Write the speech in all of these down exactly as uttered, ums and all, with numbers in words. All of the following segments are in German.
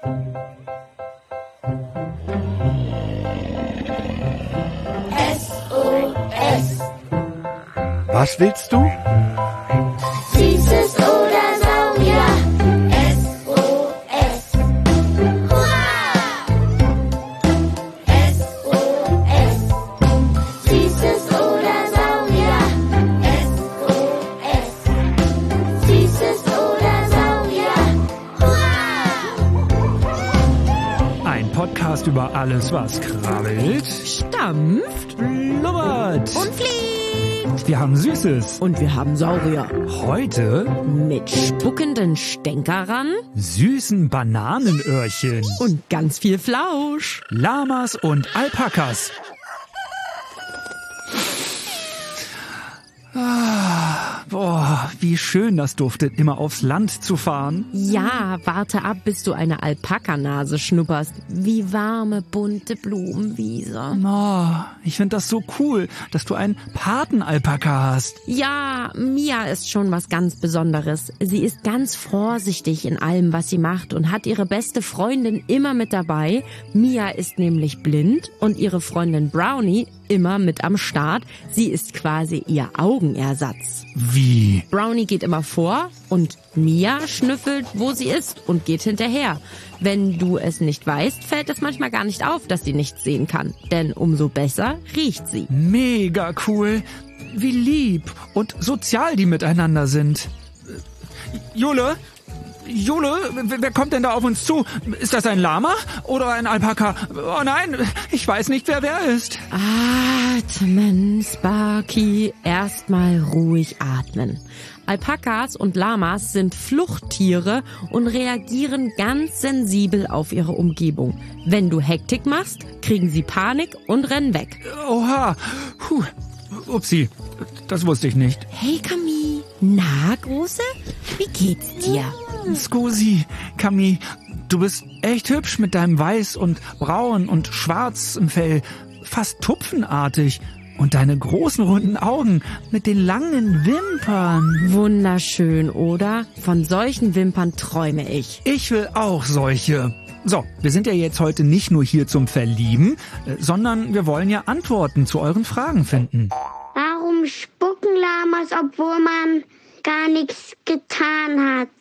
S O S. Was willst du? Süßes oder Saurier. S O S. Hurra! S O S. Süßes oder Saurier. S O S. Süßes oder Saurier. Hurra! Ein Podcast über alles, was krabbelt, Stampft blubbert und fliegt. Wir haben Süßes. Und wir haben Saurier. Heute Mit spuckenden Stänkerern süßen Bananenöhrchen, und ganz viel Flausch. Lamas und Alpakas. Ah, boah, wie schön das duftet, immer aufs Land zu fahren. Ja, warte ab, bis du eine Alpakanase schnupperst. Wie warme, bunte Blumenwiese. Oh, ich finde das so cool, dass du einen Patenalpaka hast. Ja, Mia ist schon was ganz Besonderes. Sie ist ganz vorsichtig in allem, was sie macht und hat ihre beste Freundin immer mit dabei. Mia ist nämlich blind und ihre Freundin Brownie immer mit am Start. Sie ist quasi ihr Augenersatz. Wie? Brownie geht immer vor und Mia schnüffelt, wo sie ist und geht hinterher. Wenn du es nicht weißt, fällt es manchmal gar nicht auf, dass sie nichts sehen kann. Denn umso besser riecht sie. Mega cool. Wie lieb und sozial die miteinander sind. Jule? Jule, wer kommt denn da auf uns zu? Ist das ein Lama oder ein Alpaka? Oh nein, ich weiß nicht, wer wer ist. Atmen, Sparky. Erstmal ruhig atmen. Alpakas und Lamas sind Fluchttiere und reagieren ganz sensibel auf ihre Umgebung. Wenn du Hektik machst, kriegen sie Panik und rennen weg. Oha, Puh. Upsi, das wusste ich nicht. Hey Camille, na Große, wie geht's dir? Scusi, Camille, du bist echt hübsch mit deinem Weiß und Braun und Schwarz im Fell, fast tupfenartig. Und deine großen runden Augen mit den langen Wimpern. Wunderschön, oder? Von solchen Wimpern träume ich. Ich will auch solche. So, wir sind ja jetzt heute nicht nur hier zum Verlieben, sondern wir wollen ja Antworten zu euren Fragen finden. Warum spucken Lamas, obwohl man gar nichts getan hat?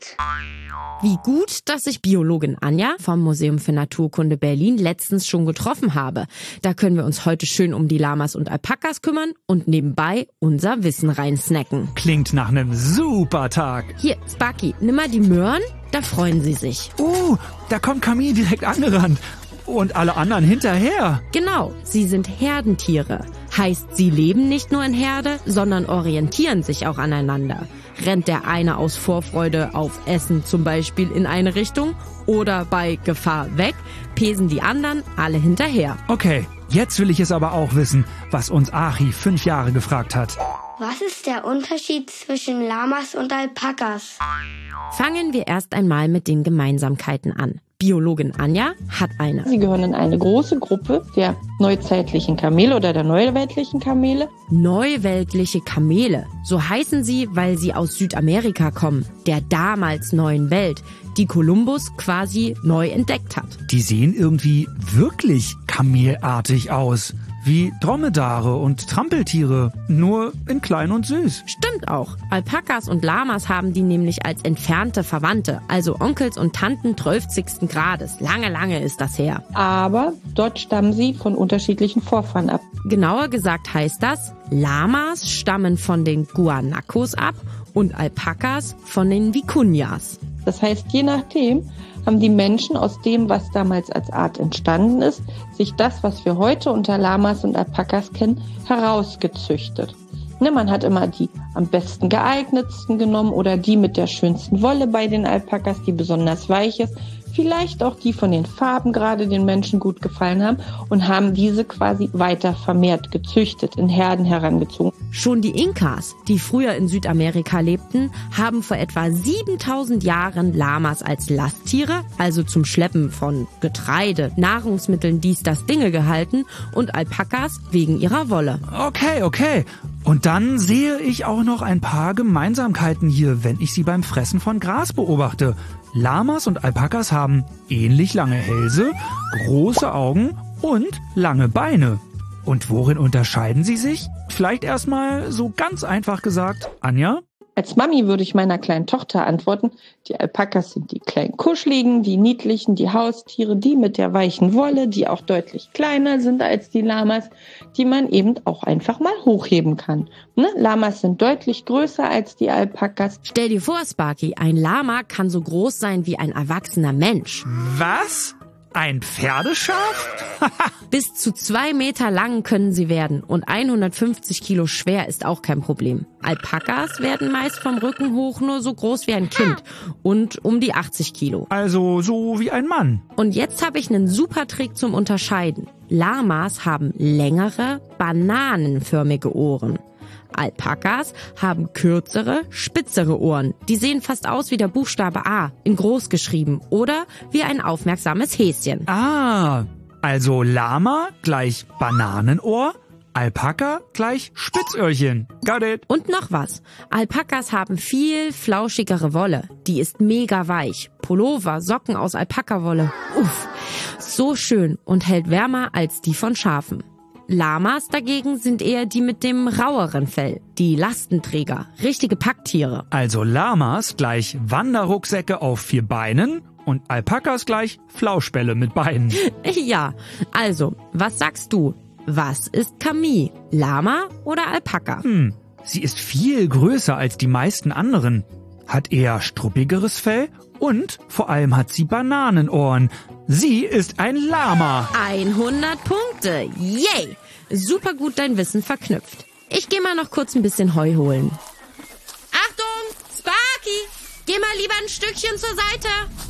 Wie gut, dass ich Biologin Anja vom Museum für Naturkunde Berlin letztens schon getroffen habe. Da können wir uns heute schön um die Lamas und Alpakas kümmern und nebenbei unser Wissen reinsnacken. Klingt nach einem super Tag. Hier, Sparky, nimm mal die Möhren, da freuen sie sich. Uh, da kommt Camille direkt angerannt. Und alle anderen hinterher. Genau, sie sind Herdentiere. Heißt, sie leben nicht nur in Herde, sondern orientieren sich auch aneinander. Rennt der eine aus Vorfreude auf Essen zum Beispiel in eine Richtung oder bei Gefahr weg, pesen die anderen alle hinterher. Okay, jetzt will ich es aber auch wissen, was uns Achi fünf Jahre gefragt hat. Was ist der Unterschied zwischen Lamas und Alpakas? Fangen wir erst einmal mit den Gemeinsamkeiten an. Biologin Anja hat eine. Sie gehören in eine große Gruppe der neuzeitlichen Kamele oder der neuweltlichen Kamele. Neuweltliche Kamele, so heißen sie, weil sie aus Südamerika kommen, der damals neuen Welt, die Kolumbus quasi neu entdeckt hat. Die sehen irgendwie wirklich kamelartig aus. Wie Dromedare und Trampeltiere, nur in klein und süß. Stimmt auch. Alpakas und Lamas haben die nämlich als entfernte Verwandte, also Onkels und Tanten zwölfzigsten Grades. Lange, lange ist das her. Aber dort stammen sie von unterschiedlichen Vorfahren ab. Genauer gesagt heißt das, Lamas stammen von den Guanacos ab und Alpakas von den Vicuñas. Das heißt, je nachdem haben die Menschen aus dem, was damals als Art entstanden ist, sich das, was wir heute unter Lamas und Alpakas kennen, herausgezüchtet. Ne, man hat immer die am besten geeignetsten genommen oder die mit der schönsten Wolle bei den Alpakas, die besonders weich ist. Vielleicht auch die von den Farben gerade den Menschen gut gefallen haben und haben diese quasi weiter vermehrt gezüchtet, in Herden herangezogen. Schon die Inkas, die früher in Südamerika lebten, haben vor etwa siebentausend Jahren Lamas als Lasttiere, also zum Schleppen von Getreide, Nahrungsmitteln, dies, das, Dinge gehalten und Alpakas wegen ihrer Wolle. Okay, okay. Und dann sehe ich auch noch ein paar Gemeinsamkeiten hier, wenn ich sie beim Fressen von Gras beobachte. Lamas und Alpakas haben ähnlich lange Hälse, große Augen und lange Beine. Und worin unterscheiden sie sich? Vielleicht erstmal so ganz einfach gesagt, Anja? Als Mami würde ich meiner kleinen Tochter antworten, die Alpakas sind die kleinen Kuscheligen, die niedlichen, die Haustiere, die mit der weichen Wolle, die auch deutlich kleiner sind als die Lamas, die man eben auch einfach mal hochheben kann. Ne? Lamas sind deutlich größer als die Alpakas. Stell dir vor, Sparky, ein Lama kann so groß sein wie ein erwachsener Mensch. Was? Ein Pferdeschaf? Bis zu zwei Meter lang können sie werden und hundertfünfzig Kilo schwer ist auch kein Problem. Alpakas werden meist vom Rücken hoch nur so groß wie ein Kind und um die achtzig Kilo. Also so wie ein Mann. Und jetzt habe ich einen super Trick zum Unterscheiden. Lamas haben längere, bananenförmige Ohren. Alpakas haben kürzere, spitzere Ohren. Die sehen fast aus wie der Buchstabe A, in groß geschrieben, oder wie ein aufmerksames Häschen. Ah, also Lama gleich Bananenohr, Alpaka gleich Spitzöhrchen. Got it. Und noch was. Alpakas haben viel flauschigere Wolle. Die ist mega weich. Pullover, Socken aus Alpakawolle. Uff, so schön und hält wärmer als die von Schafen. Lamas dagegen sind eher die mit dem raueren Fell, die Lastenträger, richtige Packtiere. Also Lamas gleich Wanderrucksäcke auf vier Beinen und Alpakas gleich Flauschbälle mit Beinen. Ja, also, was sagst du? Was ist Camille? Lama oder Alpaka? Hm, sie ist viel größer als die meisten anderen, hat eher struppigeres Fell und vor allem hat sie Bananenohren. Sie ist ein Lama. hundert Punkte. Yay! Super gut dein Wissen verknüpft. Ich gehe mal noch kurz ein bisschen Heu holen. Achtung! Sparky! Geh mal lieber ein Stückchen zur Seite.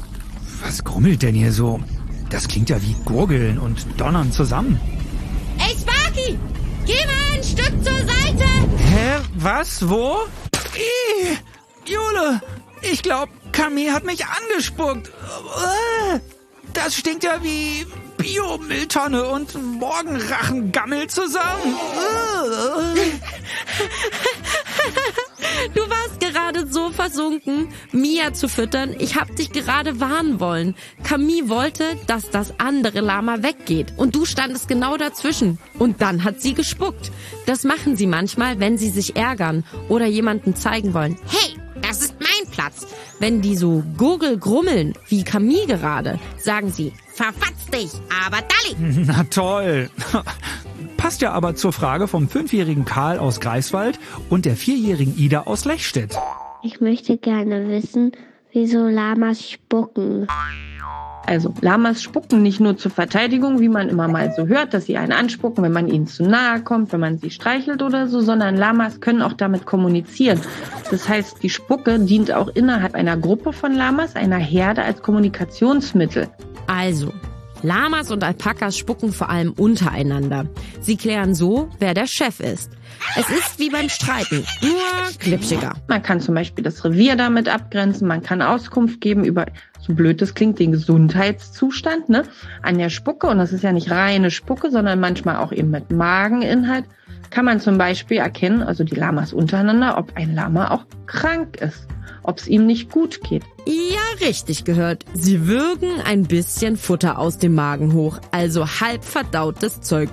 Was grummelt denn hier so? Das klingt ja wie Gurgeln und Donnern zusammen. Ey, Sparky! Geh mal ein Stück zur Seite! Hä? Was? Wo? Ih, Jule! Ich glaube, Camille hat mich angespuckt. Das stinkt ja wie Bio-Mülltonne und Morgenrachengammel zusammen. Du warst gerade so versunken, Mia zu füttern. Ich hab dich gerade warnen wollen. Camille wollte, dass das andere Lama weggeht. Und du standest genau dazwischen. Und dann hat sie gespuckt. Das machen sie manchmal, wenn sie sich ärgern oder jemandem zeigen wollen. Hey, das ist mein Platz. Wenn die so gurgelgrummeln, wie Camille gerade, sagen sie, verfatz dich, aber Dalli. Na toll. Passt ja aber zur Frage vom fünfjährigen Karl aus Greifswald und der vierjährigen Ida aus Lechstedt. Ich möchte gerne wissen, wieso Lamas spucken. Also Lamas spucken nicht nur zur Verteidigung, wie man immer mal so hört, dass sie einen anspucken, wenn man ihnen zu nahe kommt, wenn man sie streichelt oder so, sondern Lamas können auch damit kommunizieren. Das heißt, die Spucke dient auch innerhalb einer Gruppe von Lamas, einer Herde, als Kommunikationsmittel. Also, Lamas und Alpakas spucken vor allem untereinander. Sie klären so, wer der Chef ist. Es ist wie beim Streiten, nur glitschiger. Man kann zum Beispiel das Revier damit abgrenzen, man kann Auskunft geben über, so blöd das klingt, den Gesundheitszustand, ne, an der Spucke. Und das ist ja nicht reine Spucke, sondern manchmal auch eben mit Mageninhalt. Kann man zum Beispiel erkennen, also die Lamas untereinander, ob ein Lama auch krank ist, ob es ihm nicht gut geht. Ja, richtig gehört. Sie würgen ein bisschen Futter aus dem Magen hoch, also halb verdautes Zeug.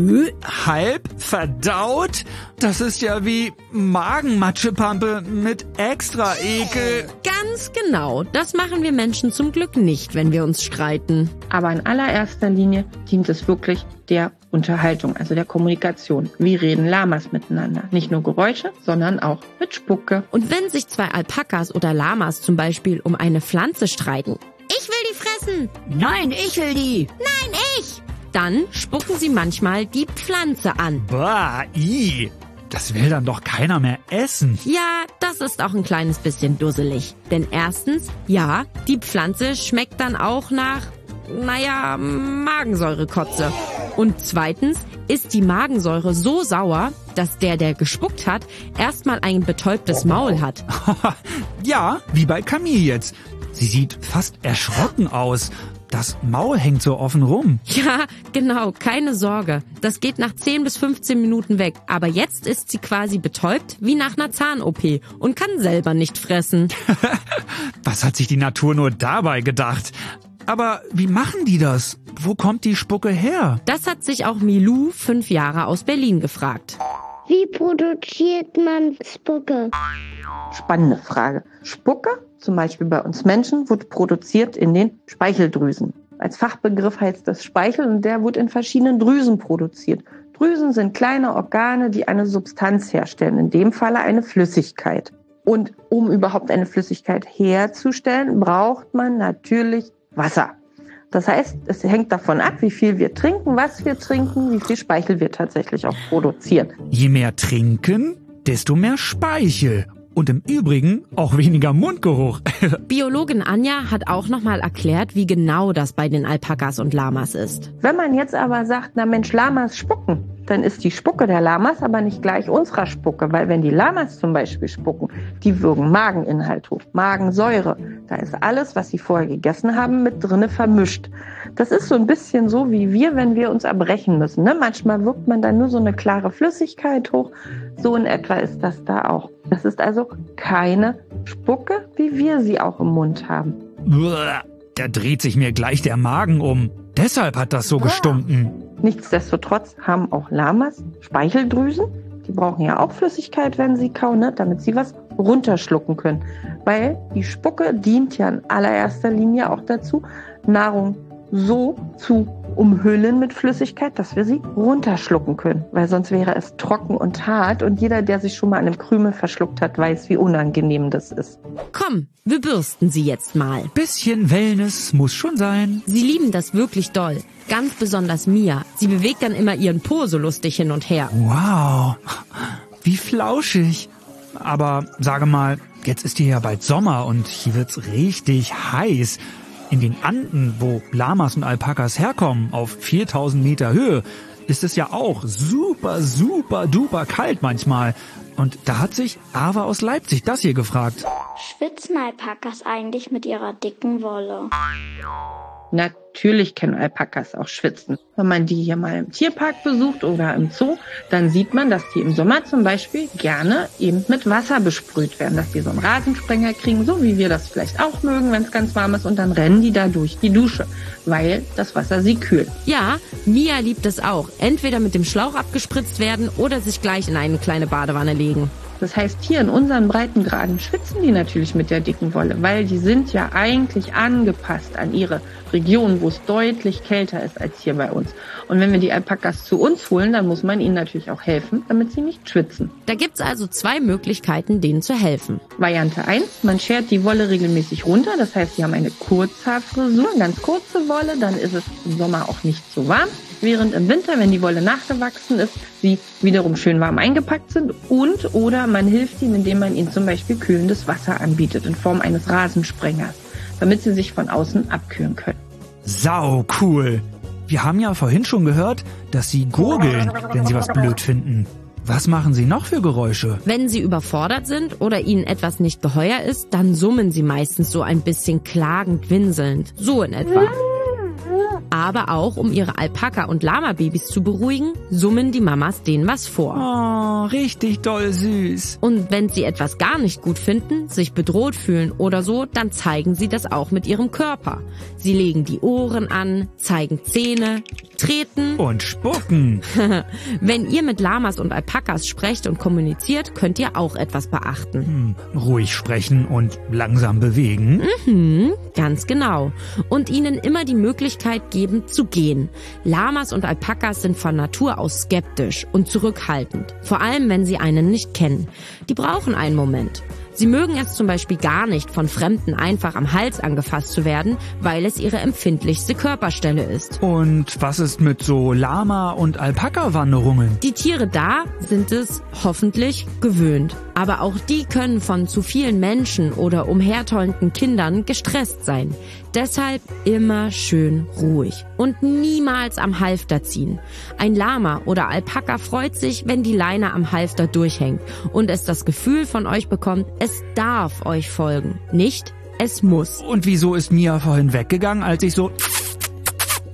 Halb verdaut? Das ist ja wie Magenmatschepampe mit extra Ekel. Ganz genau. Das machen wir Menschen zum Glück nicht, wenn wir uns streiten. Aber in allererster Linie dient es wirklich der Unterhaltung, also der Kommunikation. Wie reden Lamas miteinander? Nicht nur Geräusche, sondern auch mit Spucke. Und wenn sich zwei Alpakas oder Lamas zum Beispiel um eine Pflanze streiten. Ich will die fressen. Nein, ich will die. Nein, ich. Dann spucken sie manchmal die Pflanze an. Bah, i. Das will dann doch keiner mehr essen. Ja, das ist auch ein kleines bisschen dusselig. Denn erstens, ja, die Pflanze schmeckt dann auch nach, naja, Magensäurekotze. Und zweitens ist die Magensäure so sauer, dass der, der gespuckt hat, erstmal ein betäubtes Maul hat. Ja, wie bei Camille jetzt. Sie sieht fast erschrocken aus. das Maul hängt so offen rum. Ja, genau, keine Sorge. Das geht nach zehn bis fünfzehn Minuten weg. Aber jetzt ist sie quasi betäubt wie nach einer Zahn-O P und kann selber nicht fressen. Was hat sich die Natur nur dabei gedacht? Aber wie machen die das? Wo kommt die Spucke her? Das hat sich auch Milou, fünf Jahre aus Berlin, gefragt. Wie produziert man Spucke? Spannende Frage. Spucke, zum Beispiel bei uns Menschen, wird produziert in den Speicheldrüsen. Als Fachbegriff heißt das Speichel und der wird in verschiedenen Drüsen produziert. Drüsen sind kleine Organe, die eine Substanz herstellen, in dem Falle eine Flüssigkeit. Und um überhaupt eine Flüssigkeit herzustellen, braucht man natürlich Wasser. Das heißt, es hängt davon ab, wie viel wir trinken, was wir trinken, wie viel Speichel wir tatsächlich auch produzieren. Je mehr trinken, desto mehr Speichel. Und im Übrigen auch weniger Mundgeruch. Biologin Anja hat auch nochmal erklärt, wie genau das bei den Alpakas und Lamas ist. Wenn man jetzt aber sagt, na Mensch, Lamas spucken, dann ist die Spucke der Lamas aber nicht gleich unserer Spucke, weil wenn die Lamas zum Beispiel spucken, die würgen Mageninhalt hoch, Magensäure. Da ist alles, was sie vorher gegessen haben, mit drinne vermischt. Das ist so ein bisschen so wie wir, wenn wir uns erbrechen müssen. Ne? Manchmal wirkt man dann nur so eine klare Flüssigkeit hoch. So in etwa ist das da auch. Das ist also keine Spucke, wie wir sie auch im Mund haben. Da dreht sich mir gleich der Magen um. Deshalb hat das so gestunken. Nichtsdestotrotz haben auch Lamas Speicheldrüsen. Die brauchen ja auch Flüssigkeit, wenn sie kauen, ne? Damit sie was runterschlucken können. Weil die Spucke dient ja in allererster Linie auch dazu, Nahrung so zu umhüllen mit Flüssigkeit, dass wir sie runterschlucken können. Weil sonst wäre es trocken und hart und jeder, der sich schon mal an einem Krümel verschluckt hat, weiß, wie unangenehm das ist. Komm, wir bürsten sie jetzt mal. Bisschen Wellness muss schon sein. Sie lieben das wirklich doll. Ganz besonders Mia. Sie bewegt dann immer ihren Po so lustig hin und her. Wow, wie flauschig. Aber sage mal, jetzt ist hier ja bald Sommer und hier wird's richtig heiß. In den Anden, wo Lamas und Alpakas herkommen, auf viertausend Meter Höhe, ist es ja auch super, super, duper kalt manchmal. Und da hat sich Ava aus Leipzig das hier gefragt. Schwitzen Alpakas eigentlich mit ihrer dicken Wolle? Natürlich können Alpakas auch schwitzen. Wenn man die hier mal im Tierpark besucht oder im Zoo, dann sieht man, dass die im Sommer zum Beispiel gerne eben mit Wasser besprüht werden, dass die so einen Rasensprenger kriegen, so wie wir das vielleicht auch mögen, wenn es ganz warm ist, und dann rennen die da durch die Dusche, weil das Wasser sie kühlt. Ja, Mia liebt es auch. Entweder mit dem Schlauch abgespritzt werden oder sich gleich in eine kleine Badewanne legen. Das heißt, hier in unseren Breitengraden schwitzen die natürlich mit der dicken Wolle, weil die sind ja eigentlich angepasst an ihre Region, wo es deutlich kälter ist als hier bei uns. Und wenn wir die Alpakas zu uns holen, dann muss man ihnen natürlich auch helfen, damit sie nicht schwitzen. Da gibt's also zwei Möglichkeiten, denen zu helfen. Variante eins, man schert die Wolle regelmäßig runter, das heißt, sie haben eine Kurzhaarfrisur, ganz kurze Wolle, dann ist es im Sommer auch nicht so warm. Während im Winter, wenn die Wolle nachgewachsen ist, sie wiederum schön warm eingepackt sind. Und oder man hilft ihnen, indem man ihnen zum Beispiel kühlendes Wasser anbietet in Form eines Rasensprengers, damit sie sich von außen abkühlen können. Sau cool. Wir haben ja vorhin schon gehört, dass sie gurgeln, wenn sie was blöd finden. Was machen sie noch für Geräusche? Wenn sie überfordert sind oder ihnen etwas nicht geheuer ist, dann summen sie meistens so ein bisschen klagend winselnd. So in etwa. Aber auch, um ihre Alpaka- und Lama-Babys zu beruhigen, summen die Mamas denen was vor. Oh, richtig doll süß. Und wenn sie etwas gar nicht gut finden, sich bedroht fühlen oder so, dann zeigen sie das auch mit ihrem Körper. Sie legen die Ohren an, zeigen Zähne, treten. Und spucken. Wenn ihr mit Lamas und Alpakas sprecht und kommuniziert, könnt ihr auch etwas beachten. Hm, ruhig sprechen und langsam bewegen. Mhm, ganz genau. Und ihnen immer die Möglichkeit geben, zu gehen. Lamas und Alpakas sind von Natur aus skeptisch und zurückhaltend. Vor allem, wenn sie einen nicht kennen. Die brauchen einen Moment. Sie mögen es zum Beispiel gar nicht, von Fremden einfach am Hals angefasst zu werden, weil es ihre empfindlichste Körperstelle ist. Und was ist mit so Lama- und Alpaka-Wanderungen? Die Tiere da sind es hoffentlich gewöhnt. Aber auch die können von zu vielen Menschen oder umhertollenden Kindern gestresst sein. Deshalb immer schön ruhig und niemals am Halfter ziehen. Ein Lama oder Alpaka freut sich, wenn die Leine am Halfter durchhängt und es das Gefühl von euch bekommt, es darf euch folgen, nicht es muss. Und wieso ist Mia vorhin weggegangen, als ich so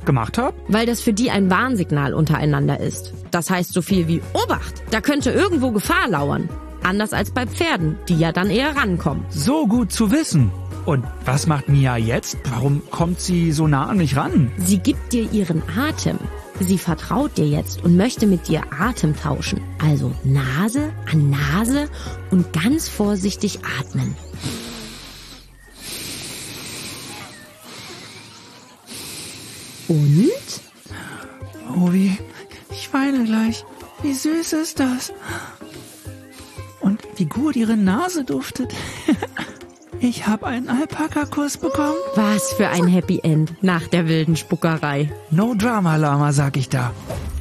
gemacht habe? Weil das für die ein Warnsignal untereinander ist. Das heißt so viel wie Obacht, da könnte irgendwo Gefahr lauern. Anders als bei Pferden, die ja dann eher rankommen. So gut zu wissen. Und was macht Mia jetzt? Warum kommt sie so nah an mich ran? Sie gibt dir ihren Atem. Sie vertraut dir jetzt und möchte mit dir Atem tauschen. Also Nase an Nase und ganz vorsichtig atmen. Und? Obi, ich weine gleich. Wie süß ist das? Und wie gut ihre Nase duftet. Ich habe einen Alpaka-Kuss bekommen. Was für ein Happy End nach der wilden Spuckerei. No Drama, Lama, sag ich da.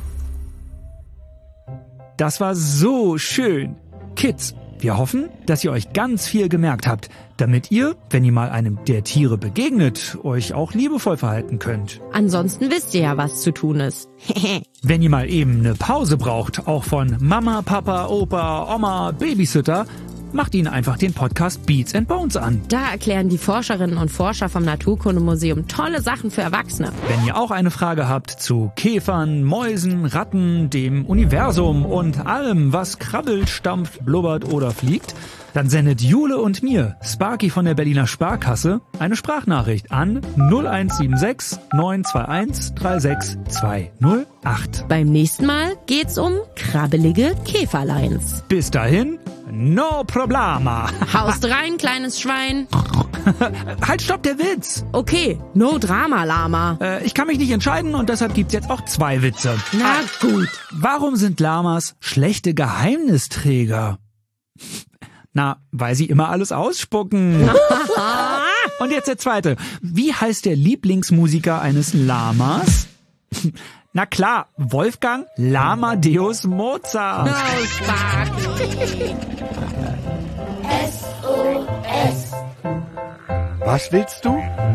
Das war so schön. Kids, wir hoffen, dass ihr euch ganz viel gemerkt habt, damit ihr, wenn ihr mal einem der Tiere begegnet, euch auch liebevoll verhalten könnt. Ansonsten wisst ihr ja, was zu tun ist. Wenn ihr mal eben eine Pause braucht, auch von Mama, Papa, Opa, Oma, Babysitter, macht ihnen einfach den Podcast Beats and Bones an. Da erklären die Forscherinnen und Forscher vom Naturkundemuseum tolle Sachen für Erwachsene. Wenn ihr auch eine Frage habt zu Käfern, Mäusen, Ratten, dem Universum und allem, was krabbelt, stampft, blubbert oder fliegt, dann sendet Jule und mir, Sparky von der Berliner Sparkasse, eine Sprachnachricht an null eins sieben sechs neun zwei eins drei sechs zwei null acht. Beim nächsten Mal geht's um krabbelige Käferleins. Bis dahin, no problema. Haust rein, kleines Schwein. Halt, stopp, der Witz. Okay, no Drama, Lama. Äh, ich kann mich nicht entscheiden und deshalb gibt's jetzt auch zwei Witze. Na gut. Warum sind Lamas schlechte Geheimnisträger? Na, weil sie immer alles ausspucken. Und jetzt der zweite. Wie heißt der Lieblingsmusiker eines Lamas? Na klar, Wolfgang Lamadeus Mozart. Oh, Sparky. S O S. Was willst du?